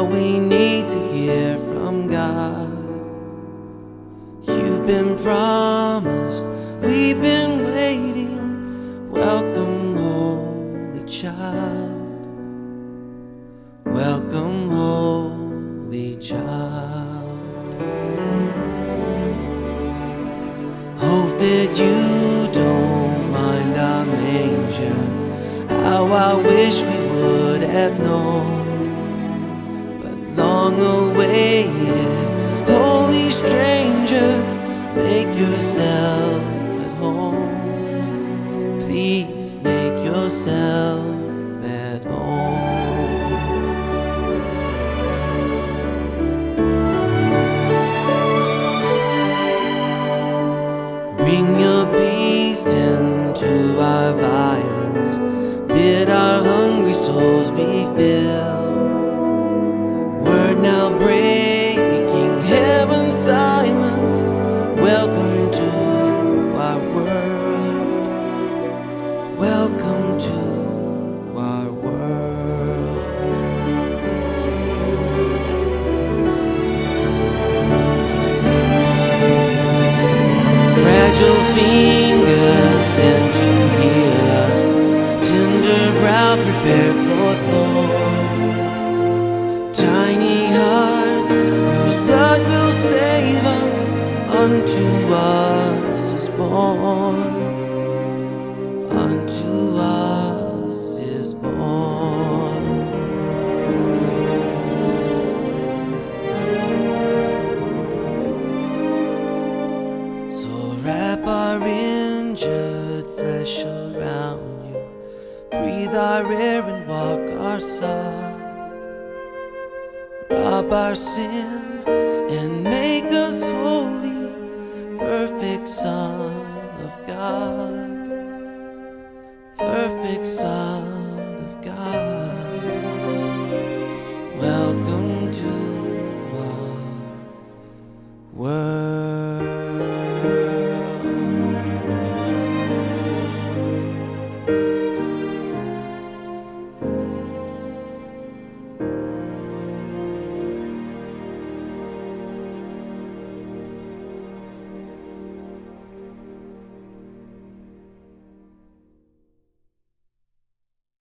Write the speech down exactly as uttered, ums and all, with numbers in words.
Now we need to hear from God. You've been promised, we've been waiting. Welcome, Holy Child. Welcome, Holy Child. Hope that you don't mind our manger. How I wish we would have known. But long awaited, holy stranger, make yourself at home. Please make yourself at home. Bring your peace into our violence. Bid our hungry souls be filled. Word now breaking heaven's silence. Welcome to our world. Welcome to our world. Fragile fingers sent to heal us. Tender brow prepared for thorn. Tiny hearts whose blood will save us. Unto us is born. Unto us is born. So wrap our injured flesh around you. Breathe our air and walk our side. Rob our sin and make us holy, perfect Son of God, perfect Son.